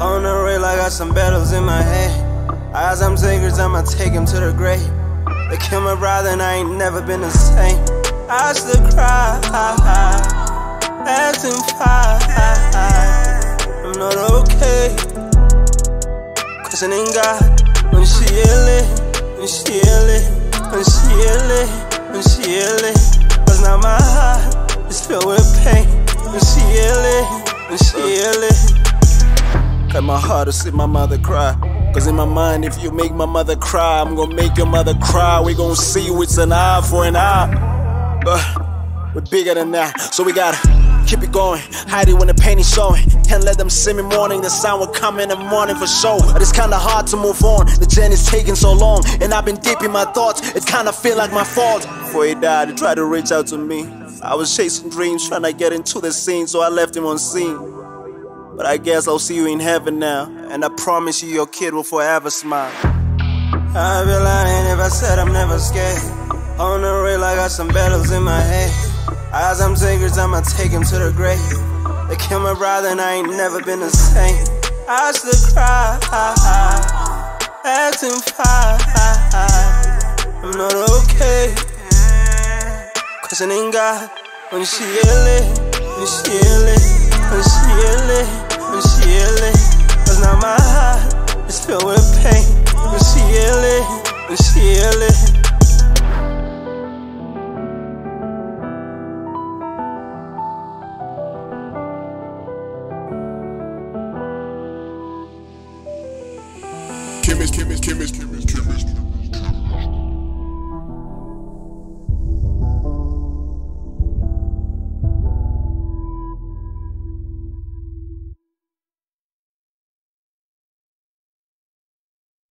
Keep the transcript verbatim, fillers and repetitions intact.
On the rail, I got some battles in my head. I got some secrets, I'ma take him to the grave. They killed my brother and I ain't never been the same. I still cry, acting fine. I'm not okay. Questioning God when she ill it, when she ill it, when she ill it, when she ill it. Cause now my heart is filled with pain. When she ill it, when she ill it. Cut my heart to see my mother cry. Cause in my mind, if you make my mother cry, I'm gonna make your mother cry. We gon' see you, it's an eye for an eye. But we're bigger than that, so we gotta keep it going. Hide it when the pain is showing. Can't let them see me mourning. The sound will come in the morning for sure. But it's kinda hard to move on. The journey's taking so long, and I've been deep in my thoughts. It kinda feel like my fault. Before he died, he tried to reach out to me. I was chasing dreams, trying to get into the scene, so I left him unseen. But I guess I'll see you in heaven now, and I promise you your kid will forever smile. I'd be lying if I said I'm never scared. On the rail, I got some battles in my head. I got some secrets, I'ma take him to the grave. They killed my brother and I ain't never been the same. I still cry, acting fine. I'm not okay. Questioning God when she ill it, when she ill it, when she ill it, when she ill it. Cause now my heart is filled with pain. When she ill it, when she ill it. Chemist, chemist, chemist, chemist, chemist.